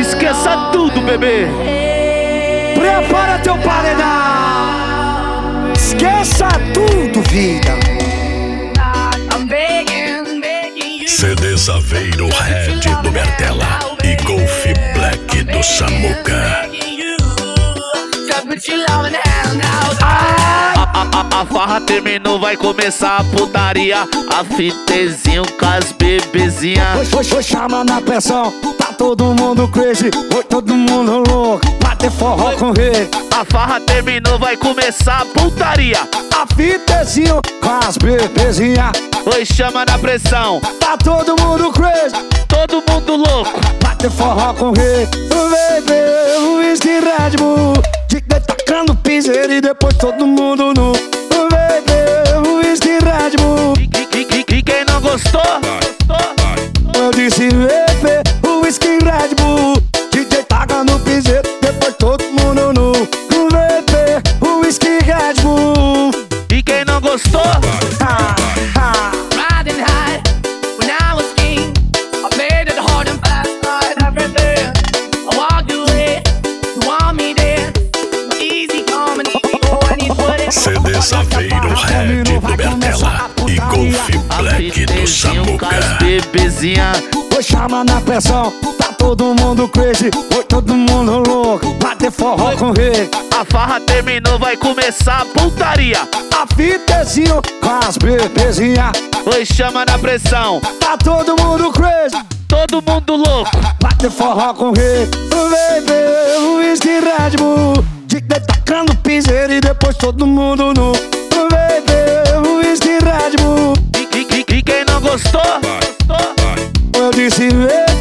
Esqueça tudo, bebê. Prepara teu paredão. Esqueça tudo, vida. CDs Aveiro Red do Bertella e Golf Black do Samuca. A farra terminou, vai começar a putaria. A fitezinho com as bebezinhas. Foi chama na pressão, tá todo mundo crazy. Foi todo mundo louco, bater forró com rei. A farra terminou, vai começar a putaria. A fitezinho com as bebezinhas. Oi, chama na pressão, tá todo mundo crazy. todo mundo louco. Bater forró com rei. Bebê, o whisky Red Bull. De tacando piseiro e depois todo mundo nu. Bebê, o whisky Red Bull. E quem não gostou? Eu disse bebê, o whisky Red Bull. DJ taca no piseiro, depois todo mundo nu. Bebê, o whisky Red Bull. E quem não gostou? Riding high when I was king. I played it hard and fast, tried everything. I walked away, you want me there. Easy coming, I need what it. CDs Aveiro Red do Bertella e Golf Black do Fitezinho com as Samuca. bebezinhas. Foi chama na pressão, tá todo mundo crazy. Foi todo mundo louco, bater forró com rei. A farra terminou, vai começar a putaria. A fitezinho com as bebezinhas. Oi, chama na pressão, Tá todo mundo crazy, todo mundo louco. bater forró com rei. Bebê, o whisky Red Bull. De tacando piseiro e depois todo mundo nu. Bebê, o whisky Red Bull. E quem não gostou? Eu disse bebê,